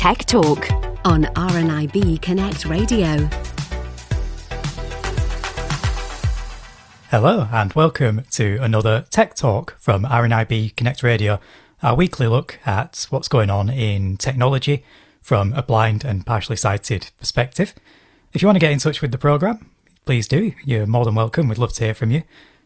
Tech Talk on RNIB Connect Radio. Hello and welcome to another Tech Talk from RNIB Connect Radio, our weekly look at what's going on in technology from a blind and partially sighted perspective. If you want to get in touch with the programme, please do. You're more than welcome. We'd love to hear from you.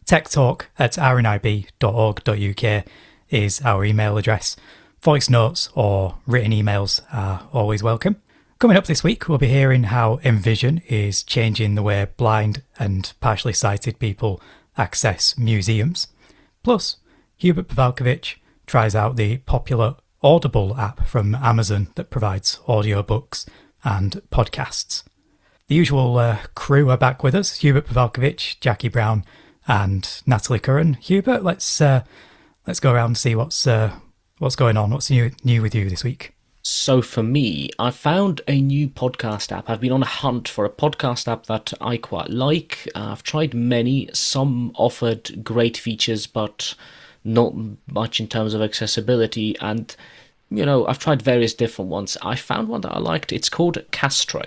techtalk@rnib.org.uk is our email address. Voice notes or written emails are always welcome. Coming up this week, we'll be hearing how Envision is changing the way blind and partially sighted people access museums. Plus, Hubert Pavalkovich tries out the popular Audible app from Amazon that provides audiobooks and podcasts. The usual crew are back with us: Hubert Pavalkovich, Jackie Brown, and Natalie Curran. Hubert, let's go around and see what's going on. What's new with you this week? So for me, I found a new podcast app. I've been on a hunt for a podcast app that I quite like. I've tried many. Some offered great features, but not much in terms of accessibility. And, I've tried various different ones. I found one that I liked. It's called Castro,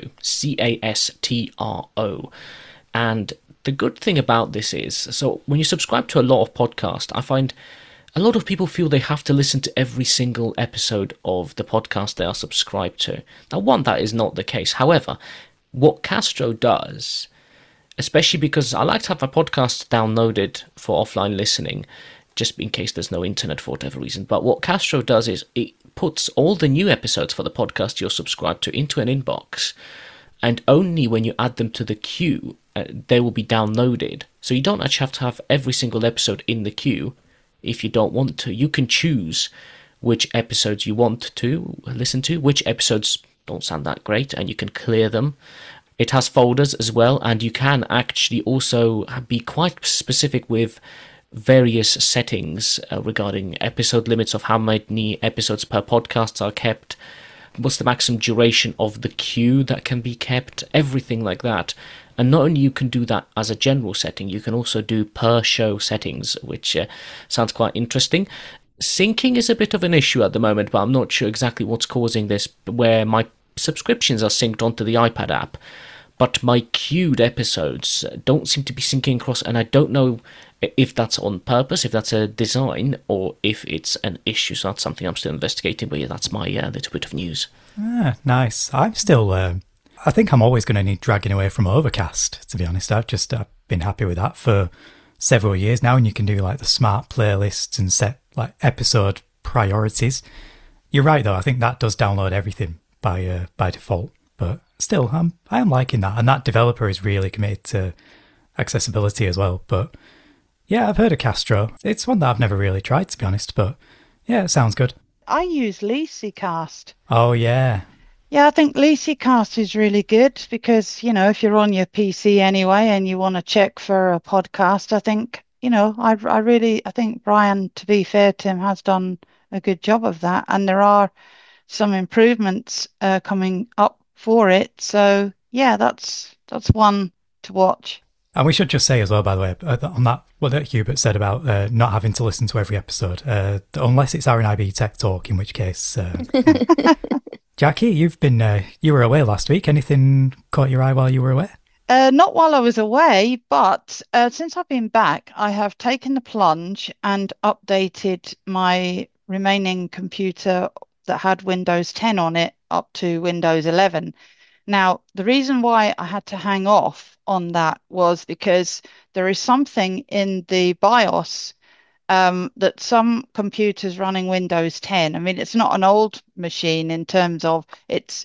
Castro. And the good thing about this is, so when you subscribe to a lot of podcasts, I find a lot of people feel they have to listen to every single episode of the podcast they are subscribed to. Now, that is not the case. However, what Castro does, especially because I like to have my podcasts downloaded for offline listening, just in case there's no internet for whatever reason. But what Castro does is it puts all the new episodes for the podcast you're subscribed to into an inbox, and only when you add them to the queue, they will be downloaded. So you don't actually have to have every single episode in the queue. If you don't want to, you can choose which episodes you want to listen to, which episodes don't sound that great, and you can clear them. It has folders as well, and you can actually also be quite specific with various settings regarding episode limits of how many episodes per podcast are kept, what's the maximum duration of the queue that can be kept, everything like that. And not only you can do that as a general setting, you can also do per show settings, which sounds quite interesting. Syncing is a bit of an issue at the moment, but I'm not sure exactly what's causing this, where my subscriptions are synced onto the iPad app, but my queued episodes don't seem to be syncing across, and I don't know if that's on purpose, if that's a design, or if it's an issue. So that's something I'm still investigating, but yeah, that's my little bit of news. Nice. I'm still... I think I'm always going to need dragging away from Overcast, to be honest. I've been happy with that for several years now, and you can do like the smart playlists and set like episode priorities. You're right though, I think that does download everything by default, but still I am liking that, and that developer is really committed to accessibility as well. But yeah, I've heard of Castro. It's one that I've never really tried, to be honest, but yeah, it sounds good. I use LeasyCast. Oh yeah. Yeah, I think LeasyCast is really good because, if you're on your PC anyway and you want to check for a podcast, I think, I think Brian, to be fair to him, has done a good job of that. And there are some improvements coming up for it. So, yeah, that's one to watch. And we should just say as well, by the way, on that, what Hubert said about not having to listen to every episode, unless it's RNIB Tech Talk, in which case... Jackie, you were away last week. Anything caught your eye while you were away? Not while I was away, but since I've been back, I have taken the plunge and updated my remaining computer that had Windows 10 on it up to Windows 11. Now, the reason why I had to hang off on that was because there is something in the BIOS that some computers running Windows 10, I mean, it's not an old machine in terms of it's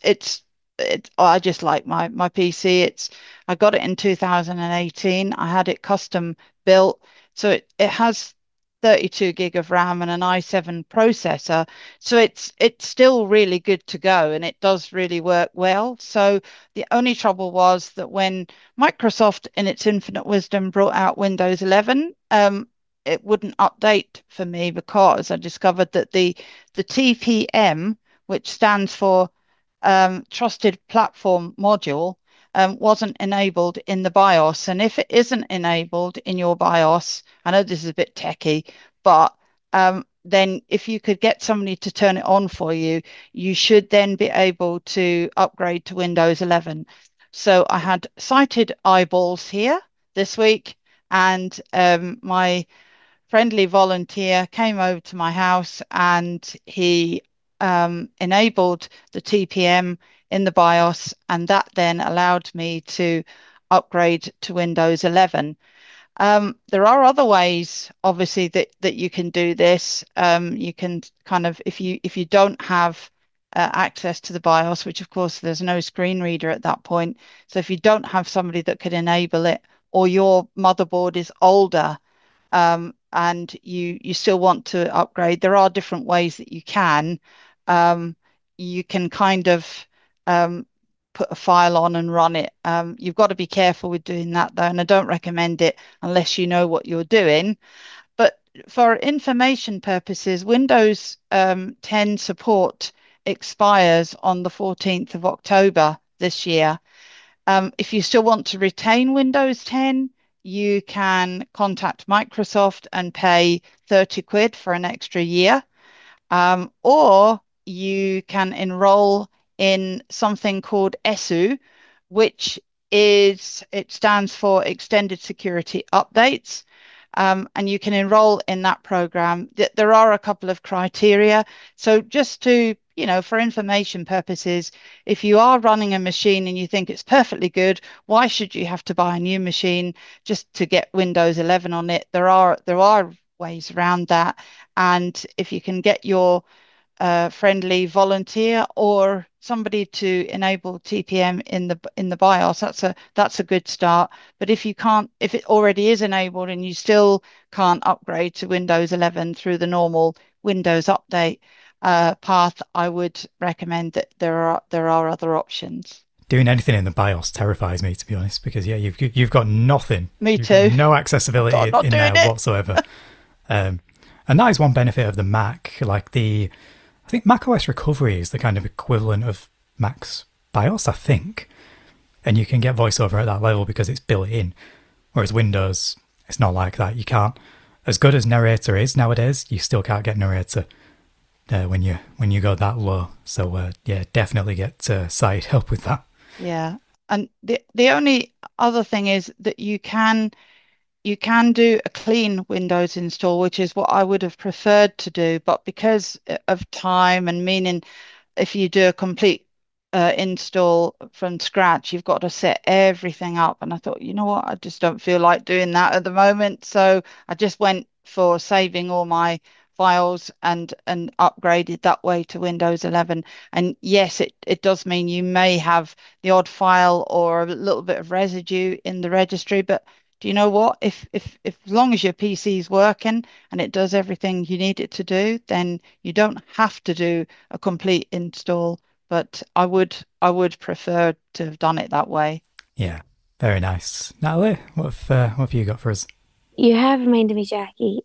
I just like my PC. I got it in 2018. I had it custom built, so it has 32 gig of RAM and an i7 processor, so it's still really good to go, and it does really work well. So the only trouble was that when Microsoft, in its infinite wisdom, brought out Windows 11, it wouldn't update for me because I discovered that the TPM, which stands for Trusted Platform Module, wasn't enabled in the BIOS. And if it isn't enabled in your BIOS, I know this is a bit techie, but then if you could get somebody to turn it on for you, you should then be able to upgrade to Windows 11. So I had sighted eyeballs here this week, and my friendly volunteer came over to my house and he enabled the TPM in the BIOS, and that then allowed me to upgrade to Windows 11. There are other ways, obviously, that you can do this. You can kind of, if you don't have access to the BIOS, which of course there's no screen reader at that point. So if you don't have somebody that could enable it, or your motherboard is older, and you still want to upgrade, there are different ways that you can. You can kind of put a file on and run it. You've got to be careful with doing that though, and I don't recommend it unless you know what you're doing. But for information purposes, Windows 10 support expires on the 14th of October this year. If you still want to retain Windows 10, you can contact Microsoft and pay 30 quid for an extra year. Or you can enroll in something called ESU, which it stands for Extended Security Updates. And you can enroll in that program. There are a couple of criteria. So just to, for information purposes, if you are running a machine and you think it's perfectly good, why should you have to buy a new machine just to get Windows 11 on it? There are ways around that. And if you can get your friendly volunteer or somebody to enable TPM in the BIOS, that's a good start. But if it already is enabled and you still can't upgrade to Windows 11 through the normal Windows update path, I would recommend that there are other options. Doing anything in the BIOS terrifies me, to be honest, because you've got nothing. Me too. No accessibility in there whatsoever. And that is one benefit of the Mac. I think macOS Recovery is the kind of equivalent of Mac's BIOS, I think. And you can get VoiceOver at that level because it's built in. Whereas Windows, it's not like that. You can't. As good as Narrator is nowadays, you still can't get Narrator when you go that low. So definitely get sight help with that. Yeah, and the only other thing is that you can do a clean Windows install, which is what I would have preferred to do, but because of time and meaning, if you do a complete install from scratch, you've got to set everything up. And I thought, you know what, I just don't feel like doing that at the moment. So I just went for saving all my files and upgraded that way to Windows 11. And yes, it does mean you may have the odd file or a little bit of residue in the registry, but do you know what? If as long as your PC is working and it does everything you need it to do, then you don't have to do a complete install. But I would prefer to have done it that way. Yeah, very nice. Natalie, what have you got for us? You have reminded me, Jackie,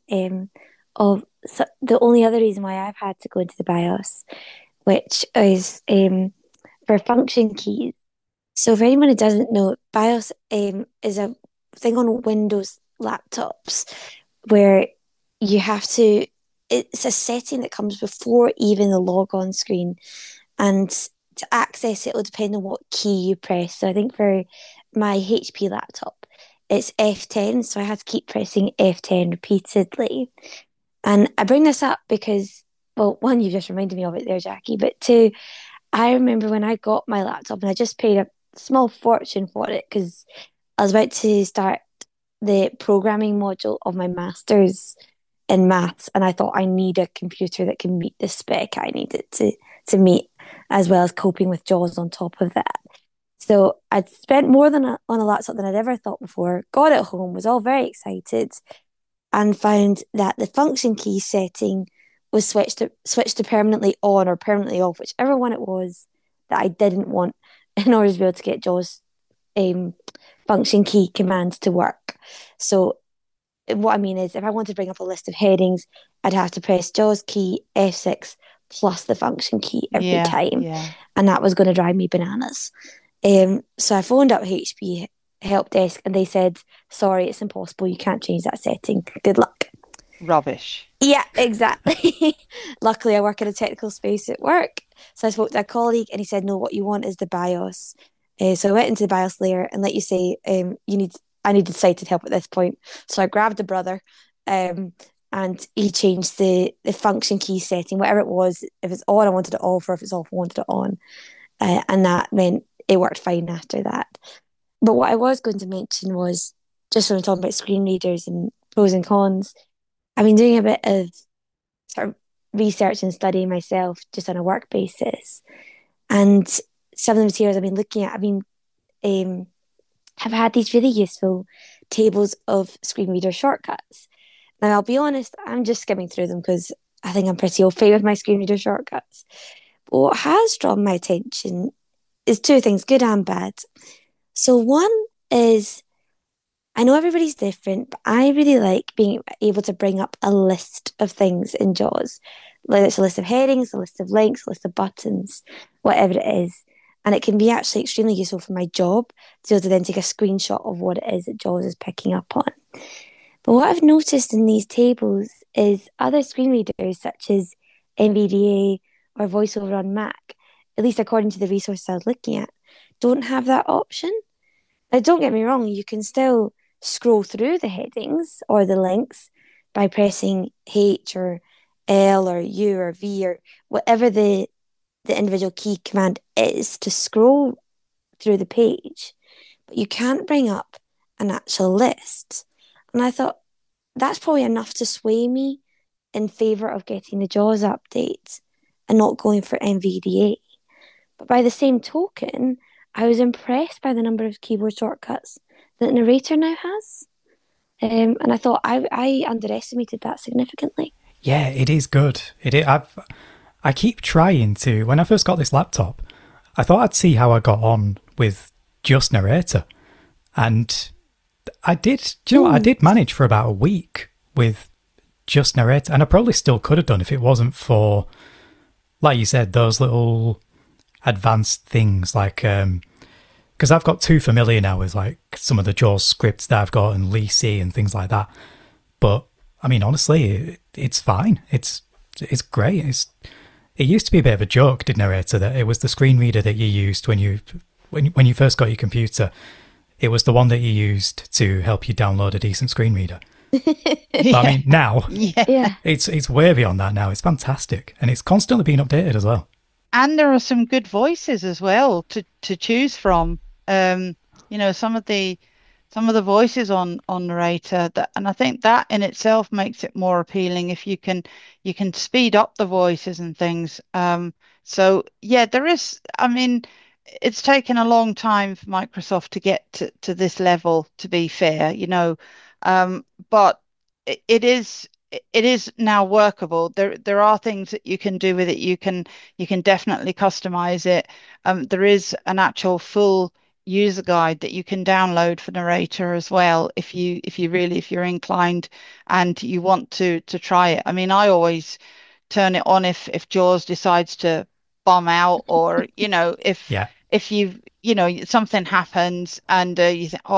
of the only other reason why I've had to go into the BIOS, which is for function keys. So for anyone who doesn't know, BIOS is a thing on Windows laptops where you have to, it's a setting that comes before even the logon screen, and to access it will depend on what key you press. So I think for my HP laptop it's F10, so I had to keep pressing F10 repeatedly. And I bring this up because, well, one, you've just reminded me of it there, Jackie, but two, I remember when I got my laptop and I just paid a small fortune for it because I was about to start the programming module of my master's in maths, and I thought I need a computer that can meet the spec I needed to meet, as well as coping with JAWS on top of that. So I'd spent more on a laptop than I'd ever thought before, got it home, was all very excited, and found that the function key setting was switched to permanently on or permanently off, whichever one it was that I didn't want, in order to be able to get JAWS function key commands to work. So what I mean is, if I wanted to bring up a list of headings, I'd have to press JAWS key F6 plus the function key every time. Yeah. And that was going to drive me bananas. So I phoned up HP help desk and they said, sorry, it's impossible. You can't change that setting. Good luck. rubbish. Yeah, exactly. Luckily, I work in a technical space at work. So I spoke to a colleague and he said, no, what you want is the BIOS. So I went into the BIOS layer and, like you say, I needed sighted help at this point. So I grabbed a brother and he changed the function key setting, whatever it was. If it's on, I wanted it off, or if it's off, I wanted it on. And that meant it worked fine after that. But what I was going to mention was, just when I'm talking about screen readers and pros and cons, I've been doing a bit of sort of research and studying myself just on a work basis. And some of the materials I've been looking at, have had these really useful tables of screen reader shortcuts. Now, I'll be honest, I'm just skimming through them because I think I'm pretty au fait with my screen reader shortcuts. But what has drawn my attention is two things, good and bad. So one is, I know everybody's different, but I really like being able to bring up a list of things in JAWS. Whether it's a list of headings, a list of links, a list of buttons, whatever it is. And it can be actually extremely useful for my job to be able to then take a screenshot of what it is that JAWS is picking up on. But what I've noticed in these tables is other screen readers, such as NVDA or VoiceOver on Mac, at least according to the resources I was looking at, don't have that option. Now, don't get me wrong, you can still scroll through the headings or the links by pressing H or L or U or V or whatever the individual key command is to scroll through the page, but you can't bring up an actual list. And I thought that's probably enough to sway me in favour of getting the JAWS update and not going for NVDA. But by the same token, I was impressed by the number of keyboard shortcuts that Narrator now has. And I thought I underestimated that significantly. Yeah, it is good. I keep trying to. When I first got this laptop, I thought I'd see how I got on with just Narrator. And I did, do you know what? I did manage for about a week with just Narrator. And I probably still could have done if it wasn't for, like you said, those little advanced things like, because I've got too familiar now with like some of the JAWS scripts that I've got and LeC and things like that. But I mean, honestly, it's fine. It's great. It used to be a bit of a joke, did Narrator, that it was the screen reader that you used when you first got your computer. It was the one that you used to help you download a decent screen reader. But I mean, now it's way beyond that now. It's fantastic, and it's constantly being updated as well. And there are some good voices as well to choose from. Some of the voices on Narrator, and I think that in itself makes it more appealing if you can speed up the voices and things. So yeah, there is. I mean, it's taken a long time for Microsoft to get to this level, to be fair, but it is now workable. There are things that you can do with it. You can definitely customize it. There is an actual full user guide that you can download for Narrator as well if you're inclined and you want to try it. I mean, I always turn it on if JAWS decides to bomb out, or if something happens and you think,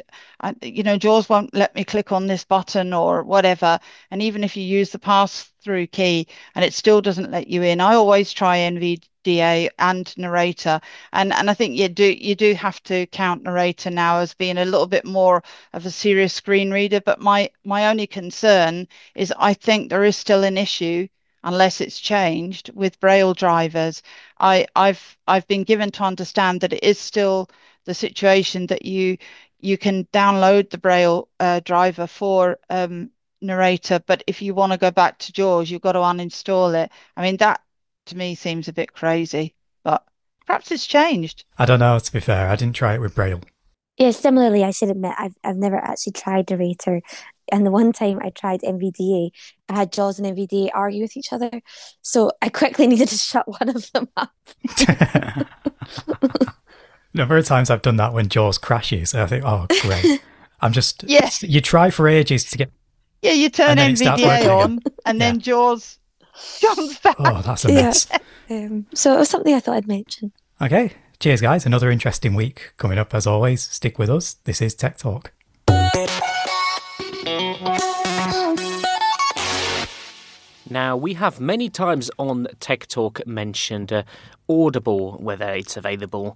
JAWS won't let me click on this button or whatever. And even if you use the pass-through key and it still doesn't let you in, I always try NVDA and Narrator. And I think you do have to count Narrator now as being a little bit more of a serious screen reader. But my only concern is I think there is still an issue, unless it's changed, with Braille drivers. I've been given to understand that it is still the situation that you can download the Braille driver for Narrator, but if you want to go back to JAWS, you've got to uninstall it. I mean, that to me seems a bit crazy, but perhaps it's changed. I don't know, to be fair. I didn't try it with Braille. Yeah, similarly, I should admit, I've never actually tried Narrator. And the one time I tried NVDA, I had JAWS and NVDA argue with each other. So I quickly needed to shut one of them up. Number of times I've done that when JAWS crashes. I think, oh, great. I'm just, you try for ages to get... Yeah, you turn NVDA on and then JAWS jumps back. Oh, that's a mess. So it was something I thought I'd mention. Okay. Cheers, guys. Another interesting week coming up as always. Stick with us. This is Tech Talk. Now, we have many times on Tech Talk mentioned Audible, whether it's available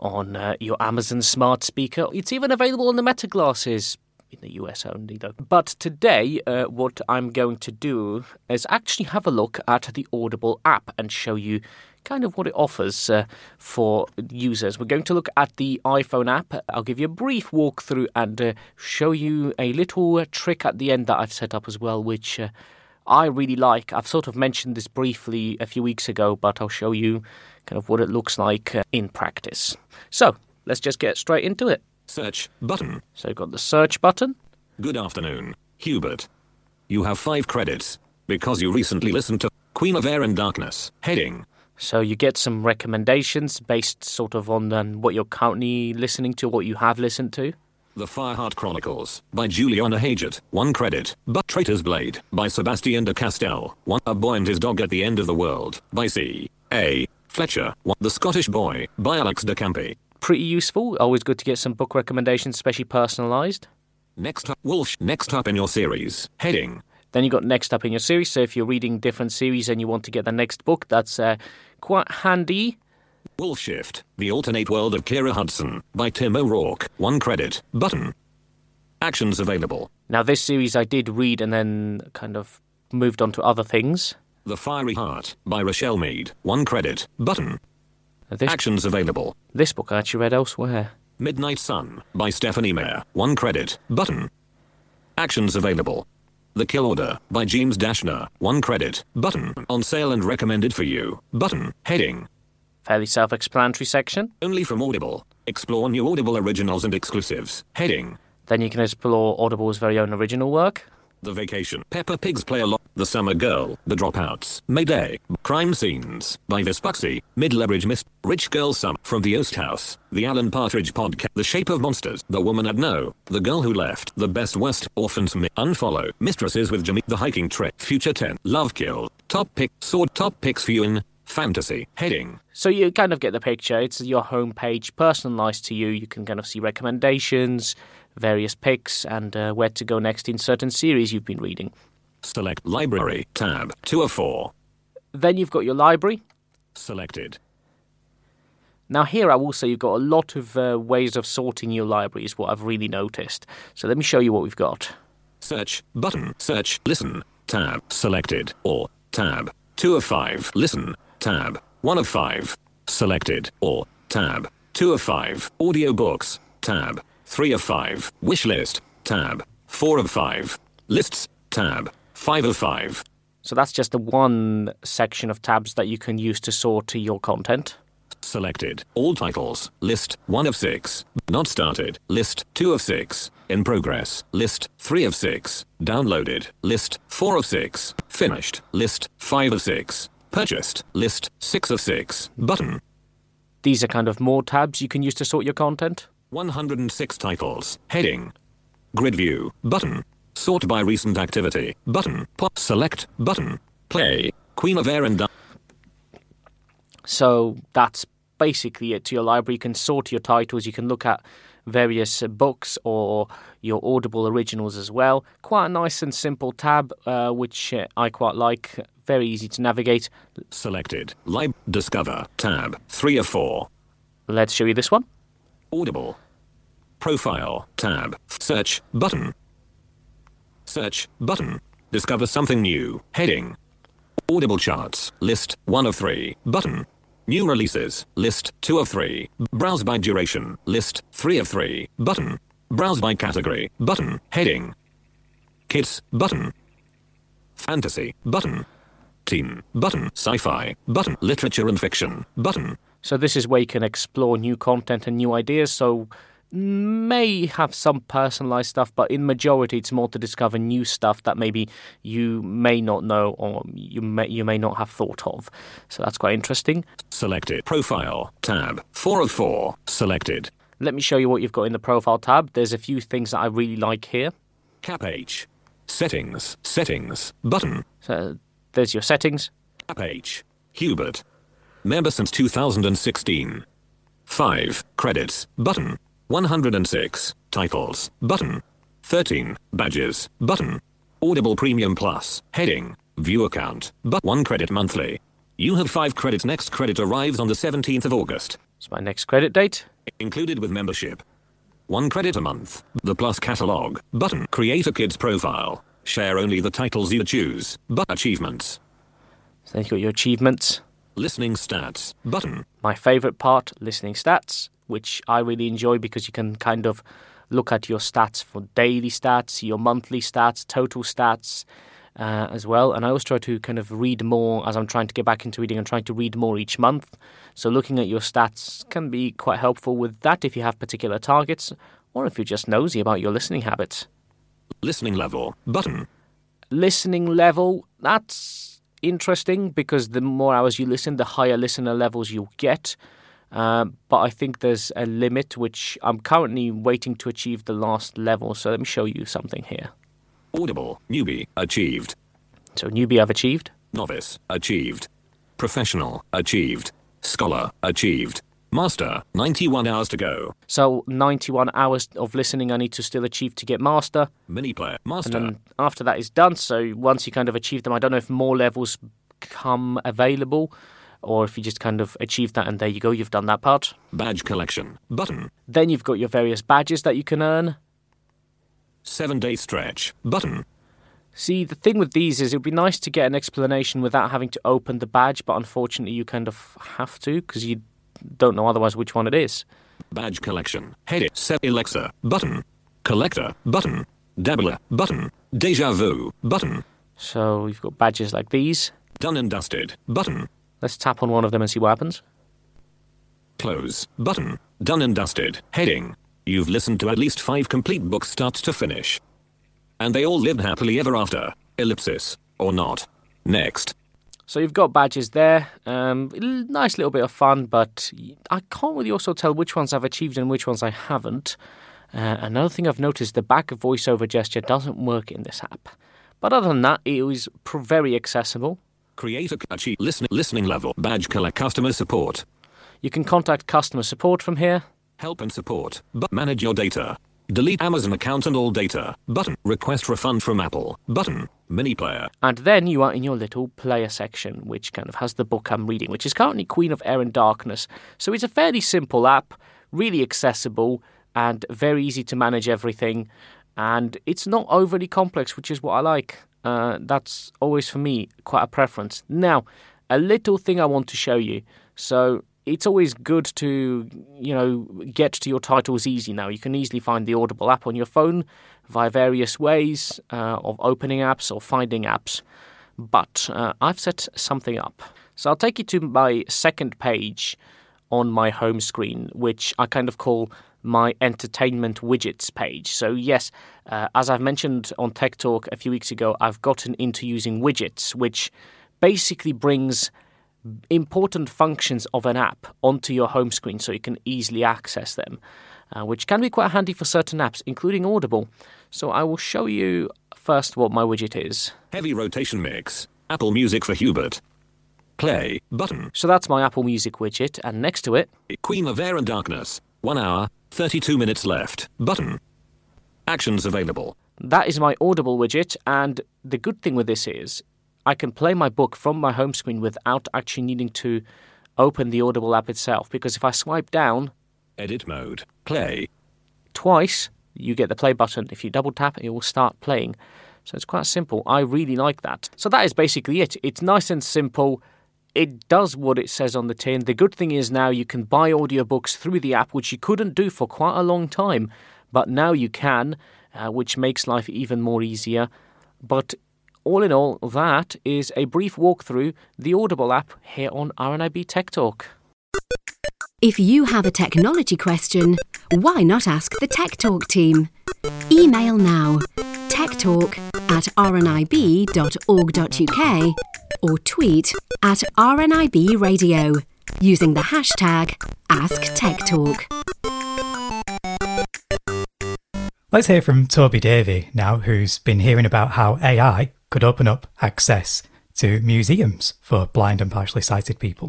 on your Amazon smart speaker. It's even available on the Meta glasses, in the US only though. But today, what I'm going to do is actually have a look at the Audible app and show you kind of what it offers for users. We're going to look at the iPhone app. I'll give you a brief walkthrough and show you a little trick at the end that I've set up as well, which I really like. I've sort of mentioned this briefly a few weeks ago, but I'll show you kind of what it looks like in practice. So let's just get straight into it. Search button. So you've got the search button. Good afternoon, Hubert. You have 5 credits because you recently listened to Queen of Air and Darkness. Heading. So you get some recommendations based sort of on what you're currently listening to, what you have listened to. The Fireheart Chronicles by Juliana Haget. 1 credit. But Traitor's Blade by Sebastian de Castell. 1. A Boy and His Dog at the End of the World by C. A. Fletcher. 1. The Scottish Boy by Alex de Campi. Pretty useful. Always good to get some book recommendations, especially personalised. Next up, Wolf. Next up in your series. Heading. Then you got next up in your series. So if you're reading different series and you want to get the next book, that's quite handy. Wolf Shift, The Alternate World of Kira Hudson by Tim O'Rourke. 1 credit. Button. Actions available. Now this series I did read and then kind of moved on to other things. The Fiery Heart by Rochelle Mead. 1 credit. Button. This, Actions available. This book I actually read elsewhere. Midnight Sun by Stephanie Meyer. 1 credit. Button. Actions available. The Kill Order by James Dashner. 1 credit. Button. On sale and recommended for you. Button. Heading. Fairly self-explanatory section. Only from Audible. Explore new Audible originals and exclusives. Heading. Then you can explore Audible's very own original work. The Vacation. Peppa Pig's Play a Lot. The Summer Girl. The Dropouts. Mayday. Crime Scenes by Vespucci. Mid-Leverage Miss. Rich Girl Summer from the Oast House. The Alan Partridge Podcast. The Shape of Monsters. The Woman I'd Know. The Girl Who Left. The Best West. Orphans. Unfollow. Mistresses with Jimmy. The Hiking Trip. Future 10. Love Kill. Top Pick. Sword. Top Picks for you in Fantasy. Heading. So you kind of get the picture. It's your homepage, personalised to you. You can kind of see recommendations, various picks, and where to go next in certain series you've been reading. Select Library. Tab 2 of 4. Then you've got your library. Selected. Now here I will say you've got a lot of ways of sorting your library is what I've really noticed. So let me show you what we've got. Search. Button. Search. Listen. Tab. Selected. Or. Tab. 2 of 5. Listen. Tab. 1 of 5. Selected. Or. Tab. 2 of 5. Audiobooks. Tab. 3 of 5. Wishlist. Tab. 4 of 5. Lists. Tab. 5 of 5. So that's just the one section of tabs that you can use to sort your content. Selected. All titles. List. 1 of 6. Not started. List. 2 of 6. In progress. List. 3 of 6. Downloaded. List. 4 of 6. Finished. List. 5 of 6. Purchased. List. 6 of 6. Button. These are kind of more tabs you can use to sort your content. 106 titles. Heading. Grid view. Button. Sort by recent activity. Button. Pop. Select. Button. Play. Queen of Air and So that's basically it to your library. You can sort your titles. You can look at various books or your Audible originals as well. Quite a nice and simple tab, which I quite like. Very easy to navigate. Selected. Discover. Tab. 3 of 4. Let's show you this one. Audible. Profile. Tab. Search. Button. Search. Button. Discover something new. Heading. Audible charts. List. 1 of 3. Button. New releases. List. 2 of 3. Browse by duration. List. 3 of 3. Button. Browse by category. Button. Heading. Kids. Button. Fantasy. Button. Teen. Button. Sci-fi. Button. Literature and fiction. Button. So this is where you can explore new content and new ideas. So may have some personalized stuff, but in majority it's more to discover new stuff that maybe you may not know or you may not have thought of. So that's quite interesting. Selected. Profile. Tab. 4 of 4. Selected. Let me show you what you've got in the profile tab. There's a few things that I really like here. Cap H. Settings. Settings. Button. So there's your settings. Cap H. Hubert. Member since 2016. 5. Credits. Button. 106. Titles. Button. 13. Badges. Button. Audible Premium Plus. Heading. Viewer count, but 1 credit monthly. You have 5 credits. Next credit arrives on the 17th of August. It's my next credit date. Included with membership. 1 credit a month. The Plus Catalog button. Create a kid's profile. Share only the titles you choose. But achievements. So then you've got your achievements. Listening stats button. My favourite part, listening stats, which I really enjoy because you can kind of look at your stats for daily stats, your monthly stats, total stats as well. And I always try to kind of read more as I'm trying to get back into reading and trying to read more each month. So looking at your stats can be quite helpful with that if you have particular targets or if you're just nosy about your listening habits. Listening level button. Listening level, that's interesting because the more hours you listen, the higher listener levels you'll get. But I think there's a limit, which I'm currently waiting to achieve the last level. So let me show you something here. Audible, newbie, achieved. So newbie I've achieved. Novice, achieved. Professional, achieved. Scholar, achieved. Master, 91 hours to go. So 91 hours of listening I need to still achieve to get Master. Mini player, Master. And then after that is done, so once you kind of achieve them, I don't know if more levels come available or if you just kind of achieve that and there you go, you've done that part. Badge collection, button. Then you've got your various badges that you can earn. 7-day stretch, button. See, the thing with these is it would be nice to get an explanation without having to open the badge, but unfortunately you kind of have to because you don't know otherwise which one it is. Badge collection, heading, Alexa, button. Collector, button. Dabbler, button. Deja vu, button. So you've got badges like these. Done and dusted, button. Let's tap on one of them and see what happens. Close, button. Done and dusted, heading. You've listened to at least 5 complete books start to finish. And they all lived happily ever after, ellipsis, or not. Next. So you've got badges there. Nice little bit of fun, but I can't really also tell which ones I've achieved and which ones I haven't. Another thing I've noticed, the back voiceover gesture doesn't work in this app. But other than that, it is very accessible. Create a achieve listening level. Badge collect customer support. You can contact customer support from here. Help and support. But manage your data. Delete Amazon account and all data. Button. Request refund from Apple. Button. Mini player. And then you are in your little player section, which kind of has the book I'm reading, which is currently Queen of Air and Darkness. So it's a fairly simple app, really accessible, and very easy to manage everything. And it's not overly complex, which is what I like. That's always, for me, quite a preference. Now, a little thing I want to show you. So it's always good to, get to your titles easy now. You can easily find the Audible app on your phone via various ways of opening apps or finding apps. But I've set something up. So I'll take you to my second page on my home screen, which I kind of call my entertainment widgets page. So yes, as I've mentioned on Tech Talk a few weeks ago, I've gotten into using widgets, which basically brings important functions of an app onto your home screen so you can easily access them, which can be quite handy for certain apps, including Audible. So I will show you first what my widget is. Heavy rotation mix. Apple Music for Hubert. Play button. So that's my Apple Music widget, and next to it, Queen of Air and Darkness. 1 hour, 32 minutes left. Button. Actions available. That is my Audible widget, and the good thing with this is I can play my book from my home screen without actually needing to open the Audible app itself, because if I swipe down, edit mode, play, twice, you get the play button. If you double tap, it will start playing. So it's quite simple. I really like that. So that is basically it. It's nice and simple. It does what it says on the tin. The good thing is now you can buy audiobooks through the app, which you couldn't do for quite a long time. But now you can, which makes life even more easier. But all in all, that is a brief walk through the Audible app here on RNIB Tech Talk. If you have a technology question, why not ask the Tech Talk team? Email now, techtalk@rnib.org.uk or tweet @RNIB Radio using the hashtag AskTechTalk. Let's hear from Toby Davey now, who's been hearing about how AI could open up access to museums for blind and partially sighted people.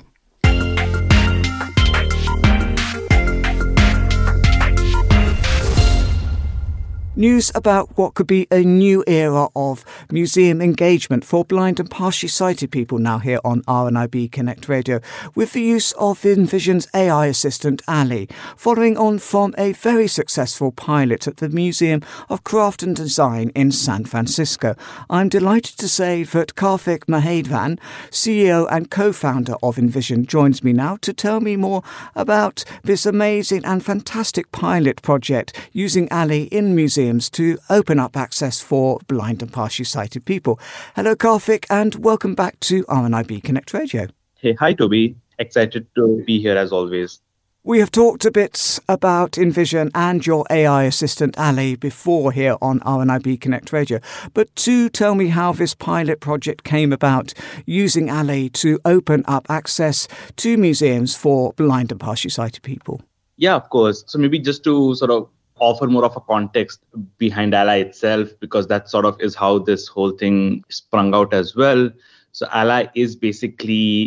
News about what could be a new era of museum engagement for blind and partially sighted people now here on RNIB Connect Radio, with the use of Envision's AI assistant Ali, following on from a very successful pilot at the Museum of Craft and Design in San Francisco. I'm delighted to say that Karthik Mahadvan, CEO and co-founder of Envision, joins me now to tell me more about this amazing and fantastic pilot project using Ali in museums to open up access for blind and partially sighted people. Hello, Karthik, and welcome back to RNIB Connect Radio. Hey, hi, Toby. Excited to be here as always. We have talked a bit about Envision and your AI assistant Ali before here on RNIB Connect Radio, but do tell me how this pilot project came about using Ali to open up access to museums for blind and partially sighted people. Yeah, of course. So maybe just to sort of offer more of a context behind Ali itself, because that sort of is how this whole thing sprung out as well. So Ali is basically,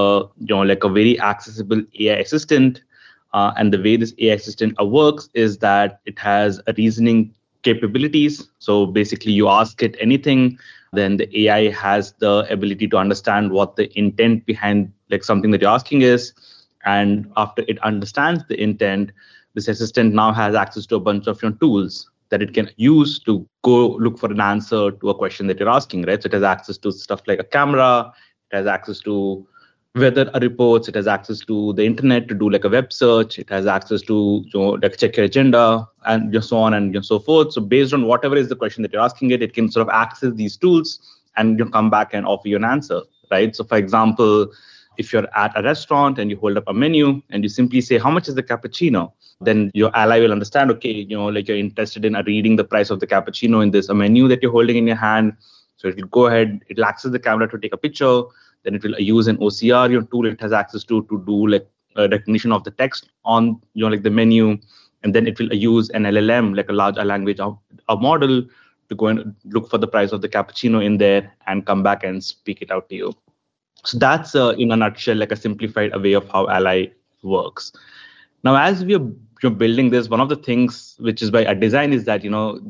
like a very accessible AI assistant. And the way this AI assistant works is that it has a reasoning capabilities. So basically you ask it anything, then the AI has the ability to understand what the intent behind like something that you're asking is. And after it understands the intent, this assistant now has access to a bunch of tools that it can use to go look for an answer to a question that you're asking, right? So it has access to stuff like a camera, it has access to weather reports, it has access to the internet to do like a web search, it has access to like check your agenda and so on and so forth. So based on whatever is the question that you're asking it, it can sort of access these tools and come back and offer you an answer, right? So for example, if you're at a restaurant and you hold up a menu and you simply say, how much is the cappuccino? Then your Ali will understand, okay, like you're interested in reading the price of the cappuccino in this a menu that you're holding in your hand. So it will go ahead, it will access the camera to take a picture. Then it will use an OCR tool it has access to do like a recognition of the text on like the menu. And then it will use an LLM, like a large language model, to go and look for the price of the cappuccino in there and come back and speak it out to you. So that's in a nutshell, like a simplified way of how Ali works. Now, as we are building this, one of the things which is by a design is that,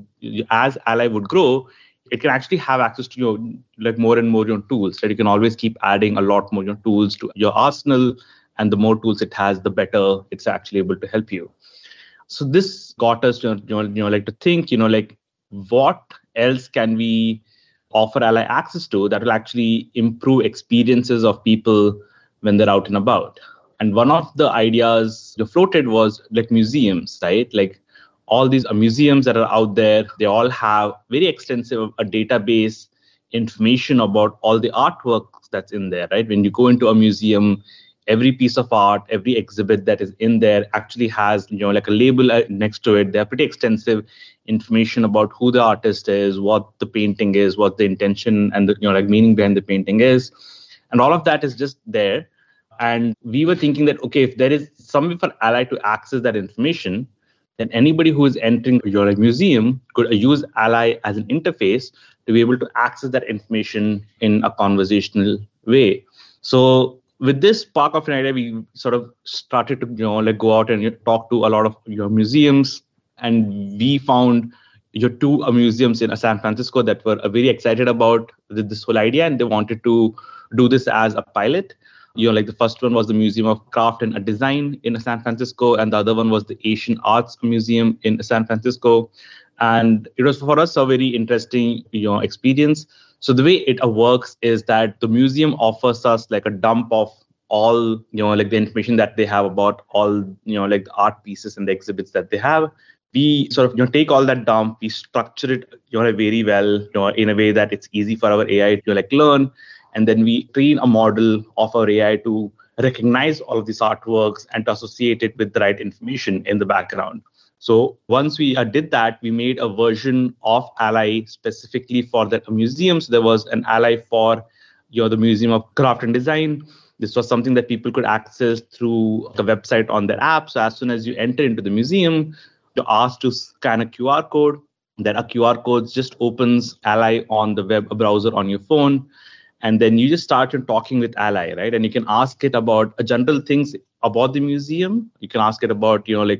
as Ali would grow, it can actually have access to like more and more tools, right? You can always keep adding a lot more tools to your arsenal, and the more tools it has, the better it's actually able to help you. So this got us, like to think, like what else can we offer Ali access to that will actually improve experiences of people when they're out and about. And one of the ideas floated was like museums, right? Like all these museums that are out there, they all have very extensive database information about all the artworks that's in there, right? When you go into a museum, every piece of art, every exhibit that is in there actually has, like a label next to it. They have pretty extensive information about who the artist is, what the painting is, what the intention and the, like meaning behind the painting is. And all of that is just there. And we were thinking that, okay, if there is some way for Ali to access that information, then anybody who is entering your museum could use Ali as an interface to be able to access that information in a conversational way. So with this spark of an idea, we sort of started to like go out and talk to a lot of your museums, and we found your two museums in San Francisco that were very excited about this whole idea, and they wanted to do this as a pilot. Like the first one was the Museum of Craft and Design in San Francisco, and the other one was the Asian Arts Museum in San Francisco. And it was for us a very interesting experience. So the way it works is that the museum offers us like a dump of all like the information that they have about all like the art pieces and the exhibits that they have. We sort of take all that dump, we structure it very well in a way that it's easy for our AI to like learn. And then we train a model of our AI to recognize all of these artworks and to associate it with the right information in the background. So once we did that, we made a version of Ali specifically for that museum. So there was an Ali for the Museum of Craft and Design. This was something that people could access through the website on their app. So as soon as you enter into the museum, you're asked to scan a QR code. That a QR code just opens Ali on the web browser on your phone. And then you just start talking with Ali, right? And you can ask it about general things about the museum. You can ask it about, like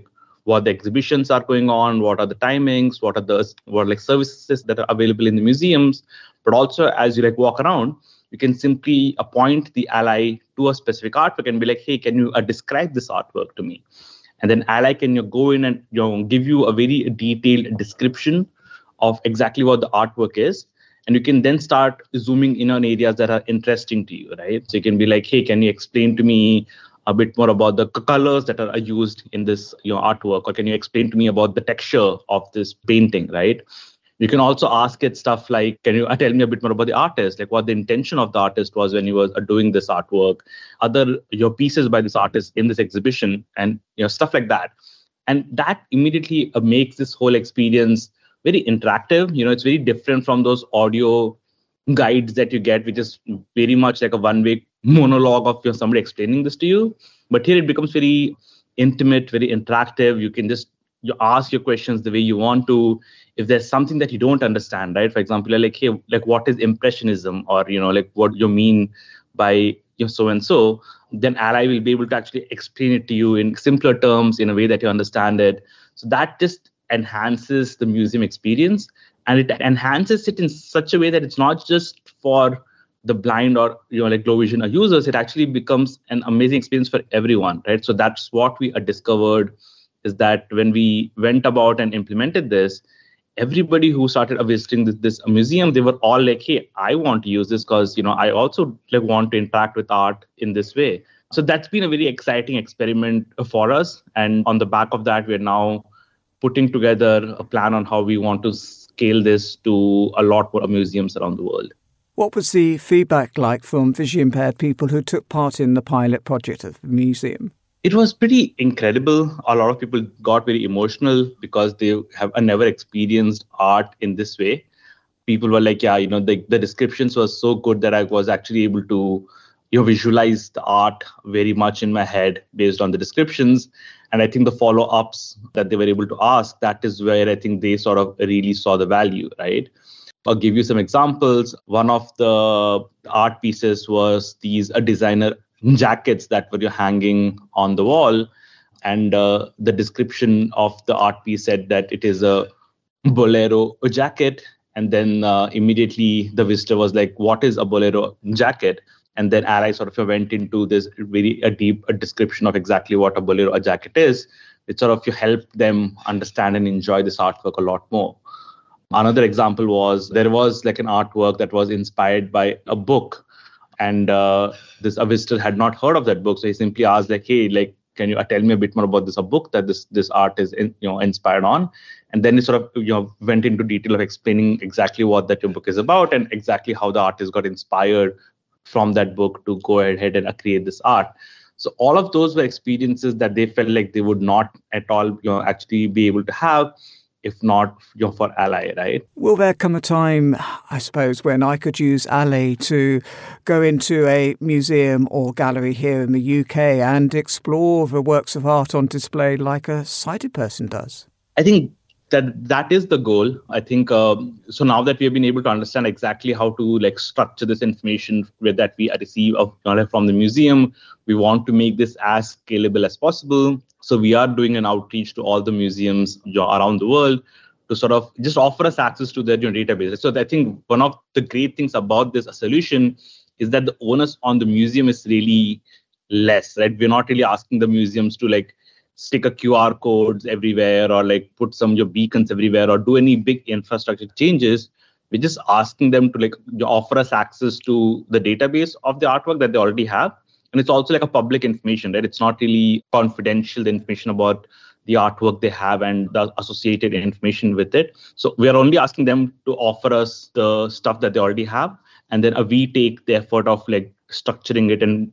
what the exhibitions are going on, what are the timings, what are like services that are available in the museums. But also, as you like walk around, you can simply appoint the ally to a specific artwork and be like, hey, can you describe this artwork to me? And then ally can go in and give you a very detailed description of exactly what the artwork is. And you can then start zooming in on areas that are interesting to you, right? So you can be like, hey, can you explain to me a bit more about the colors that are used in this artwork? Or can you explain to me about the texture of this painting, right? You can also ask it stuff like, can you tell me a bit more about the artist, like what the intention of the artist was when he was doing this artwork, other your pieces by this artist in this exhibition, and stuff like that. And that immediately makes this whole experience very interactive. It's very different from those audio guides that you get, which is very much like a one-way monologue of somebody explaining this to you. But here it becomes very intimate, very interactive. You can just ask your questions the way you want to. If there's something that you don't understand, right? For example, like, hey, like what is impressionism, or like what you mean by so and so, then ally will be able to actually explain it to you in simpler terms in a way that you understand it. So that just enhances the museum experience, and it enhances it in such a way that it's not just for the blind or like low vision users. It actually becomes an amazing experience for everyone, right? So that's what we discovered, is that when we went about and implemented this, everybody who started visiting this museum, they were all like, hey, I want to use this because I also like want to interact with art in this way. So that's been a very exciting experiment for us, and on the back of that, we're now putting together a plan on how we want to scale this to a lot more museums around the world. What was the feedback like from visually impaired people who took part in the pilot project of the museum? It was pretty incredible. A lot of people got very emotional because they have never experienced art in this way. People were like, yeah, the descriptions were so good that I was actually able to visualize the art very much in my head based on the descriptions. And I think the follow-ups that they were able to ask, that is where I think they sort of really saw the value, right? I'll give you some examples. One of the art pieces was these designer jackets that were hanging on the wall. And the description of the art piece said that it is a bolero jacket. And then immediately the visitor was like, what is a bolero jacket? And then ally sort of went into this very deep description of exactly what a bolero jacket is. It sort of helped them understand and enjoy this artwork a lot more. Another example was there was like an artwork that was inspired by a book, and this visitor had not heard of that book. So he simply asked like, hey, like, can you tell me a bit more about this book that this art is inspired on? And then he sort of went into detail of explaining exactly what that book is about and exactly how the artist got inspired from that book to go ahead and create this art. So all of those were experiences that they felt like they would not at all actually be able to have if not for Ally, right? Will there come a time, I suppose, when I could use Ally to go into a museum or gallery here in the UK and explore the works of art on display like a sighted person does? I think that is the goal. I think so now that we have been able to understand exactly how to like structure this information that we receive from the museum, we want to make this as scalable as possible. So we are doing an outreach to all the museums around the world to sort of just offer us access to their database. So I think one of the great things about this solution is that the onus on the museum is really less, right? We're not really asking the museums to like stick a QR codes everywhere or like put some beacons everywhere or do any big infrastructure changes. We're just asking them to like offer us access to the database of the artwork that they already have. And it's also like a public information, right? It's not really confidential, the information about the artwork they have and the associated information with it. So we are only asking them to offer us the stuff that they already have. And then we take the effort of like structuring it and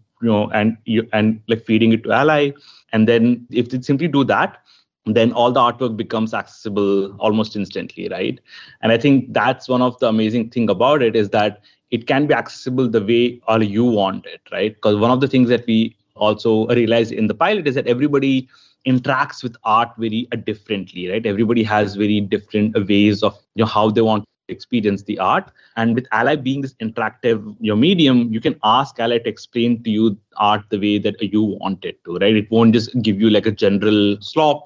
and like feeding it to Ally. And then if they simply do that, then all the artwork becomes accessible almost instantly, right? And I think that's one of the amazing thing about it is that it can be accessible the way all you want it, right? Because one of the things that we also realized in the pilot is that everybody interacts with art very differently, right? Everybody has very different ways of how they want to experience the art. And with Ally being this interactive medium, you can ask Ally to explain to you art the way that you want it to, right? It won't just give you like a general slop.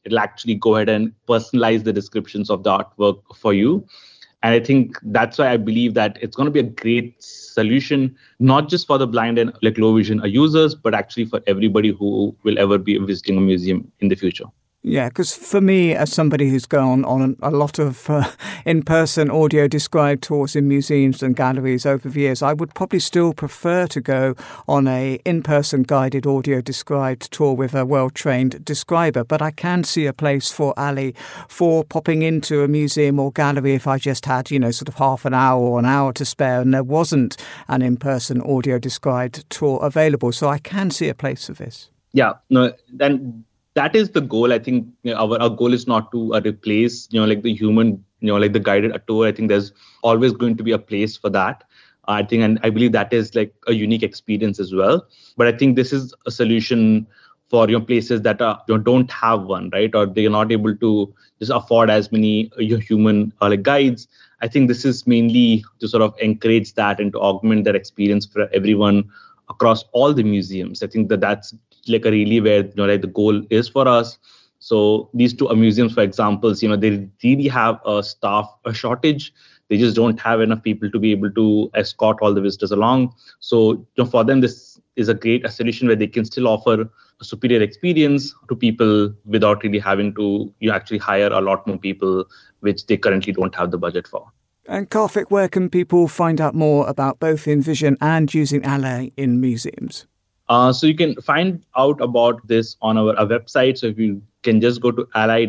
it'll actually go ahead and personalize the descriptions of the artwork for you. And I think that's why I believe that it's going to be a great solution, not just for the blind and like low vision users, but actually for everybody who will ever be visiting a museum in the future. Yeah, because for me, as somebody who's gone on a lot of in-person audio described tours in museums and galleries over the years, I would probably still prefer to go on a in-person guided audio described tour with a well-trained describer. But I can see a place for Ali for popping into a museum or gallery if I just had, sort of half an hour or an hour to spare and there wasn't an in-person audio described tour available. So I can see a place for this. Yeah, no, then that is the goal. I think our goal is not to replace, like the human, like the guided tour. I think there's always going to be a place for that. I think, and I believe that is like a unique experience as well. But I think this is a solution for places that don't have one, right? Or they are not able to just afford as many human like guides. I think this is mainly to sort of encourage that and to augment that experience for everyone across all the museums. I think that's like a really where like the goal is for us. So these two museums, for example, they really have a staff shortage. They just don't have enough people to be able to escort all the visitors along. So for them, this is a great solution where they can still offer a superior experience to people without really having to actually hire a lot more people, which they currently don't have the budget for. And Karthik, where can people find out more about both Envision and using Ali in museums? So you can find out about this on our website. So if you can just go to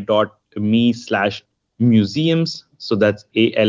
ally.me/museums. So that's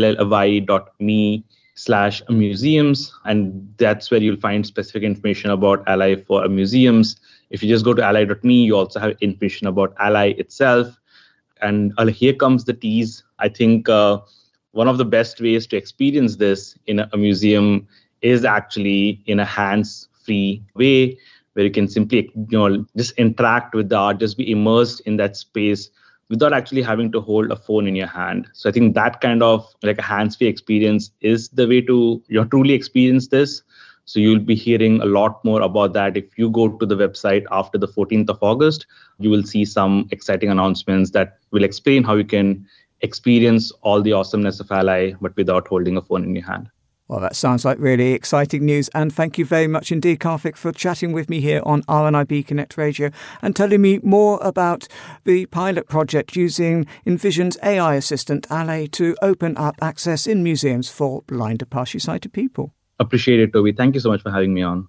ally.me/museums. And that's where you'll find specific information about Ali for museums. If you just go to ally.me, you also have information about Ali itself. And here comes the tease. I think one of the best ways to experience this in a museum is actually in a hands-free way, where you can simply just interact with the art, just be immersed in that space without actually having to hold a phone in your hand. So I think that kind of like a hands-free experience is the way to truly experience this. So you'll be hearing a lot more about that. If you go to the website after the 14th of August, you will see some exciting announcements that will explain how you can experience all the awesomeness of Ali, but without holding a phone in your hand. Well, that sounds like really exciting news. And thank you very much indeed, Karthik, for chatting with me here on RNIB Connect Radio and telling me more about the pilot project using Envision's AI assistant, Ali, to open up access in museums for blind and partially sighted people. Appreciate it, Toby. Thank you so much for having me on.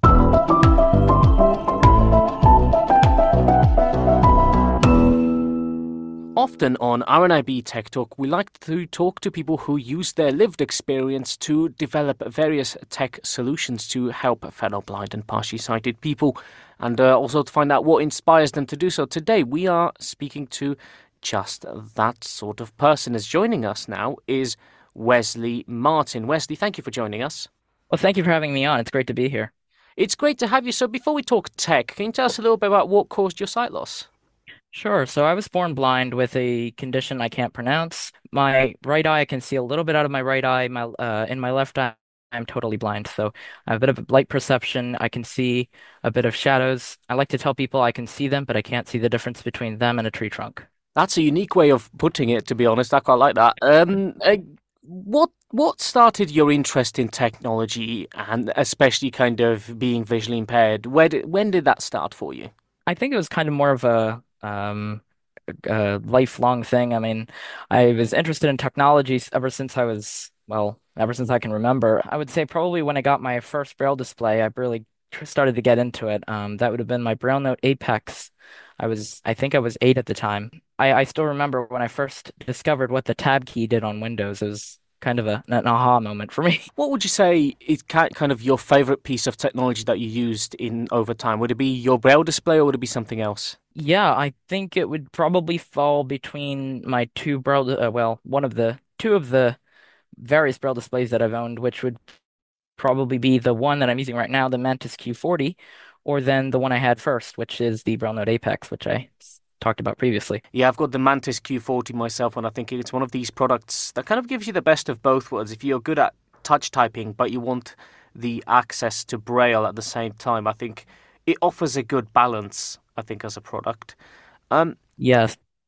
Often on RNIB Tech Talk, we like to talk to people who use their lived experience to develop various tech solutions to help fellow blind and partially sighted people, and also to find out what inspires them to do so. Today, we are speaking to just that sort of person. As joining us now is Wesley Martin. Wesley, thank you for joining us. Well, thank you for having me on. It's great to be here. It's great to have you. So before we talk tech, can you tell us a little bit about what caused your sight loss? Sure. So I was born blind with a condition I can't pronounce. My right eye, I can see a little bit out of my right eye. In my left eye, I'm totally blind. So I have a bit of light perception. I can see a bit of shadows. I like to tell people I can see them, but I can't see the difference between them and a tree trunk. That's a unique way of putting it, to be honest. I quite like that. What started your interest in technology, and especially kind of being visually impaired? When did that start for you? I think it was kind of more of a lifelong thing. I mean, I was interested in technology ever since I can remember. I would say probably when I got my first Braille display, I really started to get into it. That would have been my Braille Note Apex. I think I was 8 at the time. I still remember when I first discovered what the tab key did on Windows. It was kind of an aha moment for me. What would you say is kind of your favorite piece of technology that you used over time? Would it be your Braille display or would it be something else? Yeah, I think it would probably fall between my two Braille, two of the various Braille displays that I've owned, which would probably be the one that I'm using right now, the Mantis Q40, or then the one I had first, which is the Braille Note Apex, which I talked about previously. Yeah, I've got the Mantis Q40 myself, and I think it's one of these products that kind of gives you the best of both worlds. If you're good at touch typing, but you want the access to Braille at the same time, I think it offers a good balance, I think, as a product. Yes.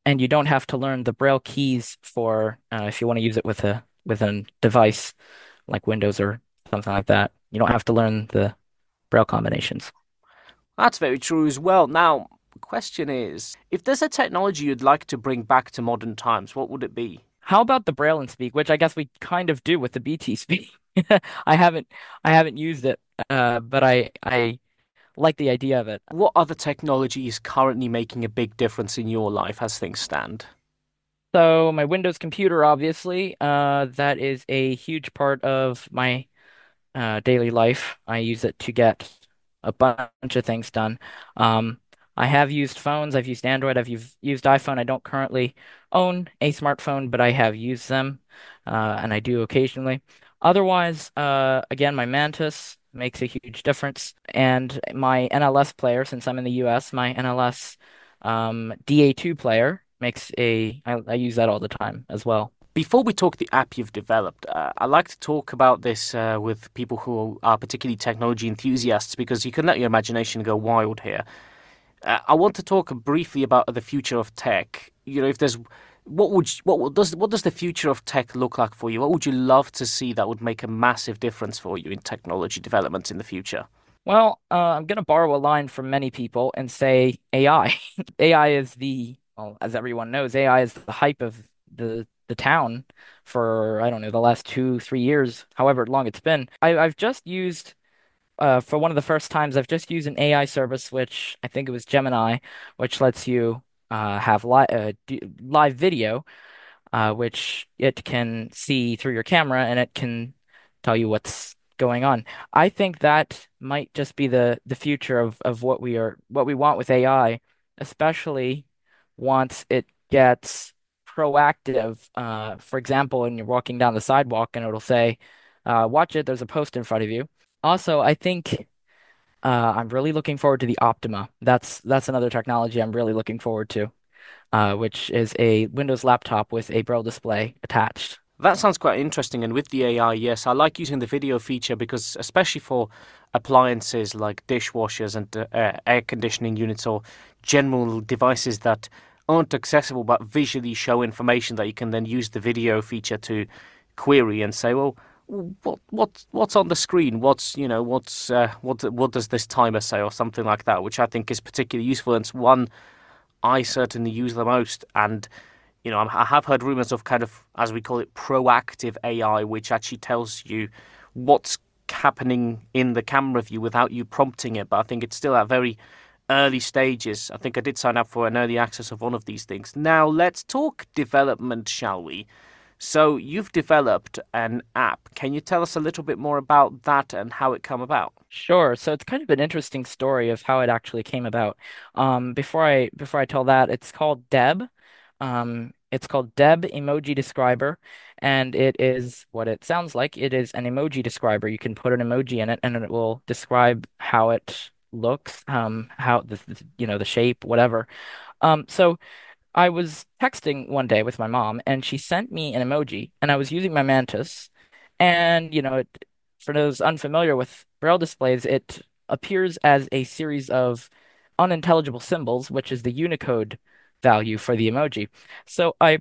and you don't have to learn the Braille keys for if you want to use it with a device like Windows or something like that. You don't have to learn the Braille combinations. That's very true as well. Now, the question is, if there's a technology you'd like to bring back to modern times, what would it be? How about the Braille and Speak, which I guess we kind of do with the BT Speak. I haven't used it, but I like the idea of it. What other technology is currently making a big difference in your life as things stand? So my Windows computer, obviously, that is a huge part of my daily life. I use it to get a bunch of things done. Um, I have used phones. I've used Android. I've used iPhone. I don't currently own a smartphone, but I have used them, and I do occasionally. Otherwise, again, my Mantis makes a huge difference, and my NLS player, since I'm in the US, my NLS DA2 player I use that all the time as well. Before we talk the app you've developed, I like to talk about this with people who are particularly technology enthusiasts because you can let your imagination go wild here. I want to talk briefly about the future of tech. You know, if there's what does the future of tech look like for you? What would you love to see that would make a massive difference for you in technology development in the future? Well, I'm going to borrow a line from many people and say AI. AI is well, as everyone knows, AI is the hype of the town for, I don't know, the last 2, 3 years, however long it's been. I've just used, for one of the first times, I've just used an AI service, which I think it was Gemini, which lets you have live video, which it can see through your camera and it can tell you what's going on. I think that might just be the future of what we want with AI, especially once it gets proactive. For example, when you're walking down the sidewalk and it'll say, watch it, there's a post in front of you. Also, I think I'm really looking forward to the Optima. That's another technology I'm really looking forward to, which is a Windows laptop with a Braille display attached. That sounds quite interesting. And with the AI, yes, I like using the video feature because, especially for appliances like dishwashers and air conditioning units or general devices that aren't accessible but visually show information that you can then use the video feature to query and say, well, what's on the screen? What does this timer say or something like that, which I think is particularly useful and it's one I certainly use the most. And I have heard rumors of kind of, as we call it, proactive AI, which actually tells you what's happening in the camera view without you prompting it. But I think it's still at very early stages. I think I did sign up for an early access of one of these things. Now, let's talk development, shall we? So you've developed an app. Can you tell us a little bit more about that and how it came about? Sure. So it's kind of an interesting story of how it actually came about. Before I tell that, it's called Deb. It's called Deb Emoji Describer, and it is what it sounds like. It is an emoji describer. You can put an emoji in it, and it will describe how it looks, how the shape, whatever. So I was texting one day with my mom, and she sent me an emoji, and I was using my Mantis, and for those unfamiliar with Braille displays, it appears as a series of unintelligible symbols, which is the Unicode value for the emoji. So I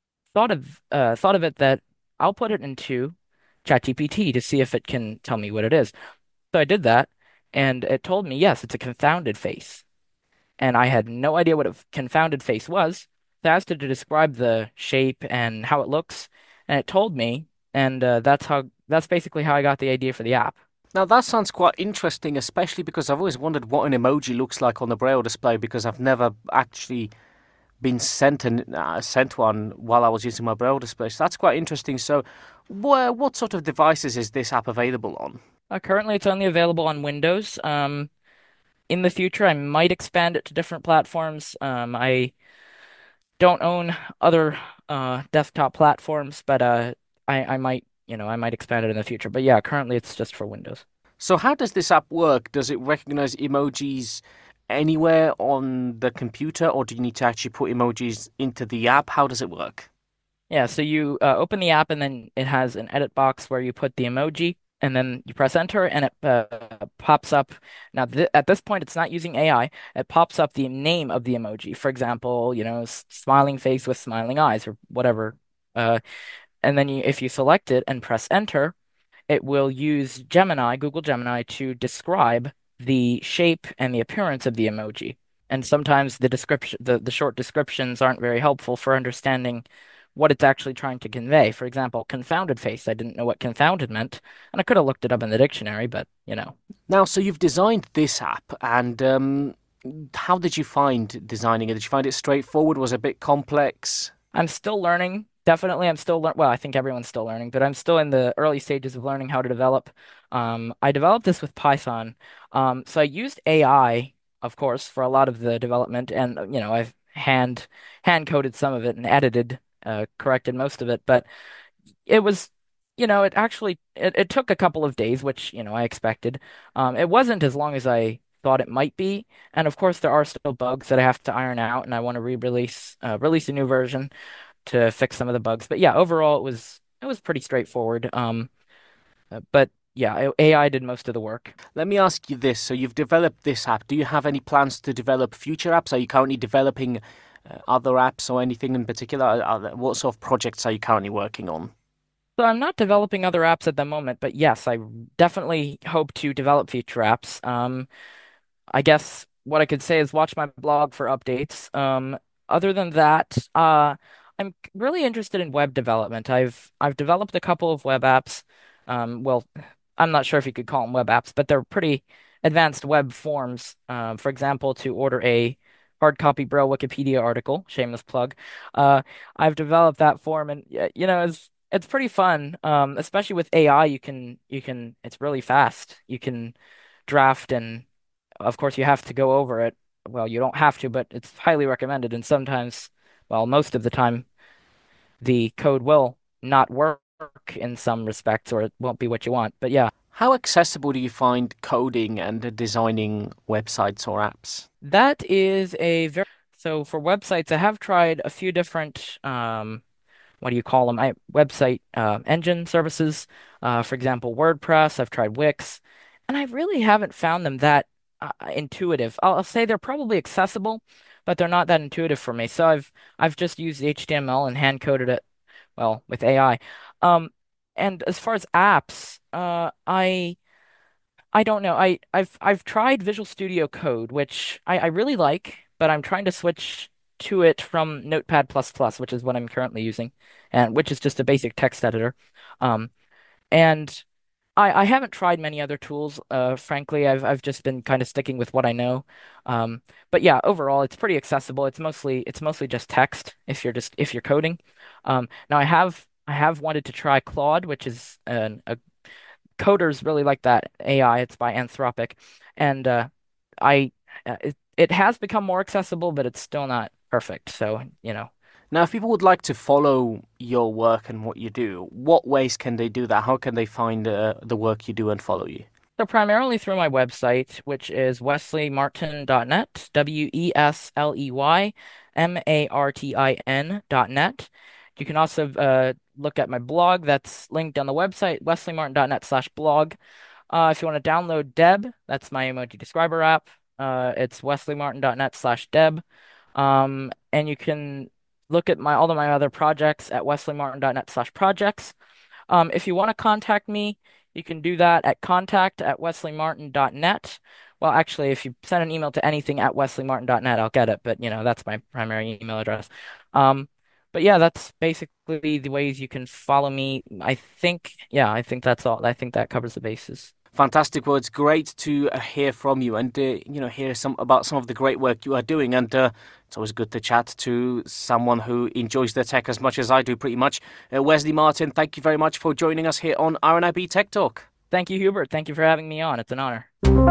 thought of it that I'll put it into ChatGPT to see if it can tell me what it is. So I did that, and it told me, yes, it's a confounded face. And I had no idea what a confounded face was. So I asked it to describe the shape and how it looks, and it told me, and that's basically how I got the idea for the app. Now that sounds quite interesting, especially because I've always wondered what an emoji looks like on the Braille display because I've never actually been sent one while I was using my Braille display. So that's quite interesting. So what sort of devices is this app available on? Currently, it's only available on Windows. In the future, I might expand it to different platforms. I don't own other desktop platforms, but I might expand it in the future. But yeah, currently it's just for Windows. So how does this app work? Does it recognize emojis anywhere on the computer, or do you need to actually put emojis into the app? How does it work? Yeah, so you open the app, and then it has an edit box where you put the emoji, and then you press enter, and it pops up. Now, at this point, it's not using AI. It pops up the name of the emoji. For example, smiling face with smiling eyes or whatever. And then if you select it and press enter, it will use Google Gemini, to describe the shape and the appearance of the emoji. And sometimes the short descriptions aren't very helpful for understanding what it's actually trying to convey. For example, confounded face. I didn't know what confounded meant, and I could have looked it up in the dictionary, but. Now, so you've designed this app, and how did you find designing it? Did you find it straightforward? Was it a bit complex? I'm still learning. Definitely, I'm still well, I think everyone's still learning, but I'm still in the early stages of learning how to develop. I developed this with Python. So I used AI, of course, for a lot of the development, and I've hand coded some of it and corrected most of it. But it was, it took a couple of days, which I expected. It wasn't as long as I thought it might be, and of course there are still bugs that I have to iron out, and I want to release a new version to fix some of the bugs. But yeah, overall it was pretty straightforward. But yeah, AI did most of the work. Let me ask you this. So you've developed this app. Do you have any plans to develop future apps? Are you currently developing other apps or anything in particular? What sort of projects are you currently working on? So I'm not developing other apps at the moment, but yes, I definitely hope to develop future apps. I guess what I could say is watch my blog for updates. Other than that, I'm really interested in web development. I've developed a couple of web apps. Well, I'm not sure if you could call them web apps, but they're pretty advanced web forms. For example, to order a hard copy Braille Wikipedia article, shameless plug. I've developed that form, and it's pretty fun. Especially with AI, it's really fast. You can draft, and of course you have to go over it. Well, you don't have to, but it's highly recommended. And sometimes, well, most of the time, the code will not work in some respects, or it won't be what you want. But yeah. How accessible do you find coding and designing websites or apps? That is so for websites, I have tried a few different, what do you call them? Website engine services. For example, WordPress. I've tried Wix, and I really haven't found them that intuitive. I'll say they're probably accessible, but they're not that intuitive for me. So I've just used HTML and hand coded it, well, with AI. And as far as apps, I don't know. I've tried Visual Studio Code, which I really like, but I'm trying to switch to it from Notepad++, which is what I'm currently using, and which is just a basic text editor. And I haven't tried many other tools. Frankly, I've just been kind of sticking with what I know. But yeah, overall, it's pretty accessible. It's mostly just text if you're coding. Now I have wanted to try Claude, which is a coders really like that AI. It's by Anthropic, and it has become more accessible, but it's still not perfect. So Now, if people would like to follow your work and what you do, what ways can they do that? How can they find the work you do and follow you? So primarily through my website, which is wesleymartin.net, WesleyMartin.net. You can also look at my blog that's linked on the website, wesleymartin.net/blog. If you want to download Deb, that's my emoji describer app. It's wesleymartin.net/Deb. And you can look at all of my other projects at wesleymartin.net/projects. If you want to contact me, you can do that at contact@wesleymartin.net. Well, actually, if you send an email to anything at wesleymartin.net, I'll get it. But, that's my primary email address. But yeah, that's basically the ways you can follow me. I think that's all. I think that covers the bases. Fantastic. Well, it's great to hear from you and, hear about some of the great work you are doing. And it's always good to chat to someone who enjoys their tech as much as I do, pretty much. Wesley Martin, thank you very much for joining us here on RNIB Tech Talk. Thank you, Hubert. Thank you for having me on. It's an honor.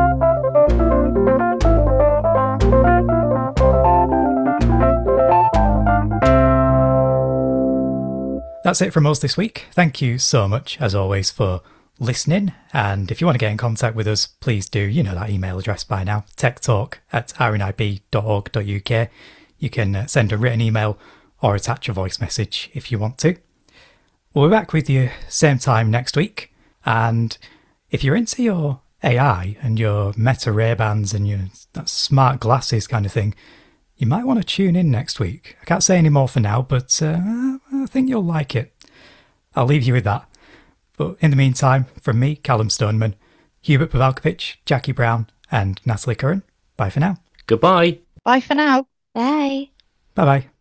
That's it from us this week. Thank you so much, as always, for listening. And if you want to get in contact with us, please do. You know that email address by now, techtalk@rnib.org.uk. You can send a written email or attach a voice message if you want to. We'll be back with you same time next week. And If you're into your AI and your Meta Ray-Bans and your that smart glasses kind of thing, you might want to tune in next week. I can't say any more for now, but I think you'll like it. I'll leave you with that. But in the meantime, from me, Callum Stoneman, Hubert Pavalkovich, Jackie Brown, and Natalie Curran, bye for now. Goodbye. Bye for now. Bye. Bye-bye.